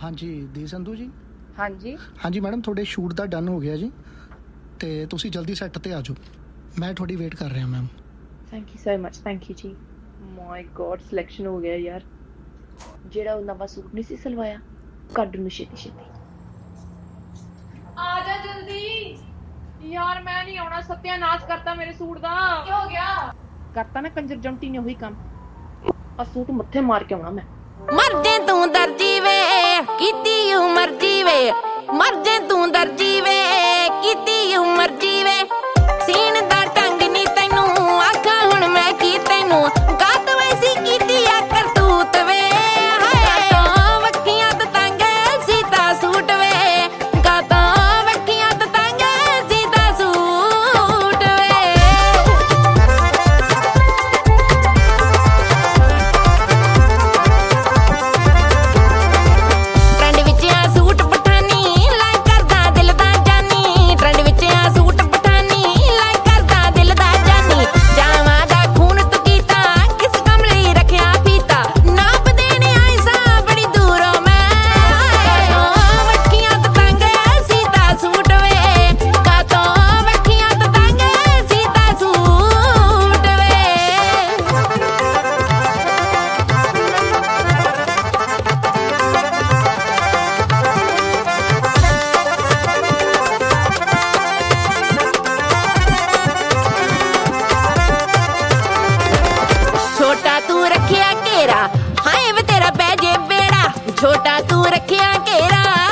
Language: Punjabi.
ਹਾਂਜੀ ਦੀ ਸੰਧੂ ਜੀ। ਹਾਂਜੀ ਹਾਂਜੀ ਮੈਡਮ, ਤੁਹਾਡੇ ਸ਼ੂਟ ਦਾ ਡਨ ਹੋ ਗਿਆ ਜੀ, ਤੇ ਤੁਸੀਂ ਜਲਦੀ ਸੈੱਟ ਤੇ ਆ ਜਾਓ। ਮੈਂ ਤੁਹਾਡੀ ਵੇਟ ਕਰ ਰਿਹਾ ma'am. Thank you so much, thank you ਜੀ। ਮਾਈ ਗॉड, ਸਿਲੈਕਸ਼ਨ ਹੋ ਗਿਆ ਯਾਰ। ਜਿਹੜਾ ਉਹ ਨਵਾਂ ਸੂਟ ਨਹੀਂ ਸੀ ਸਲਵਾਇਆ, ਕੱਢ ਨੂੰ ਛੇਤੀ ਛੇਤੀ। ਆ ਜਾ ਜਲਦੀ ਯਾਰ, ਮੈਂ ਨਹੀਂ ਆਉਣਾ। ਸਤਿਆਨਾਸ਼ ਕਰਤਾ ਮੇਰੇ ਸੂਟ ਦਾ। ਕੀ ਹੋ ਗਿਆ? ਕਰਤਾ ਨਾ ਕੰਜਰ ਜੰਟੀ ਨੇ ਉਹੀ ਕੰਮ। ਆ ਸੂਟ ਮੱਥੇ ਮਾਰ ਕੇ ਆਉਣਾ ਮੈਂ। ਮਰ ਜੇ ਤੂੰ ਦਰਜੀ ਵੇ, ਕੀਤੀ ਉਮਰ ਜੀਵੇ। ਮਰ ਜੇ ਤੂੰ ਦਰਜੀ ਵੇ, ਕੀਤੀ ਉਮਰ ਜੀਵੇ। ਸੀਨ ਦਾ ਢੰਗ ਨੀ ਤੈਨੂੰ ਆਖਾਂ ਹੁਣ ਮੈਂ ਕੀ ਤੈਨੂੰ। ਕਾਤ ਵੈਸੀ ਕੀਤੀ ਆ ਕਰਤੂਤ ਵੇ। ਹਾਏ ਵੱਖੀਆਂ ਤੋਂ ਤੰਗ ਸੀਤਾ ਸੂਟ ਵੇ। ਕਾਤਾਂ ਵੱਖੀਆਂ ਤੋਂ ਤੰਗ ਸੀਤਾ ਸੂਟ ਵੇ। ਟਰੈਂਡ ਵਿੱਚ ਆ ਸੂਟ ਪਠਾਨੀ ਲਾਈਕ ਕਰਦਾ ਦਿਲ ਦਾ ਜਾਨੀ। ਟਰੈਂਡ ਵਿੱਚ ਆ ਸੂਟ ਪਠਾਨੀ ਲਾਈਕ ਕਰਦਾ ਦਿਲ ਦਾ ਜਾਨੀ। ਜਾਵਾਂ ਦਾ ਖੂਨ ਤੂੰ ਕੀਤਾ ਕਿਸ ਕੰਮ ਲਈ ਰੱਖਿਆ ਪੀਤਾ। ਨਾਪ ਦੇਣ ਆਈ ਸਾਂ ਬੜੀ ਦੂਰੋਂ ਮੈਂ। ਵੱਖੀਆਂ ਤੋਂ ਤੰਗ ਸੀਤਾ ਸੂਟ ਵੇ। ਕਾਤੋਂ ਵੱਖੀਆਂ ਤੋਂ ਤੰਗ ਸੀਤਾ ਸੂਟ ਵੇ। ਛੋਟਾ ਤੂੰ ਰੱਖਿਆ ਘੇਰਾ, ਹਾਏ ਵੇ ਤੇਰਾ ਬਹਿ ਜੇ ਬੇੜਾ। ਛੋਟਾ ਤੂੰ ਰੱਖਿਆ ਘੇਰਾ,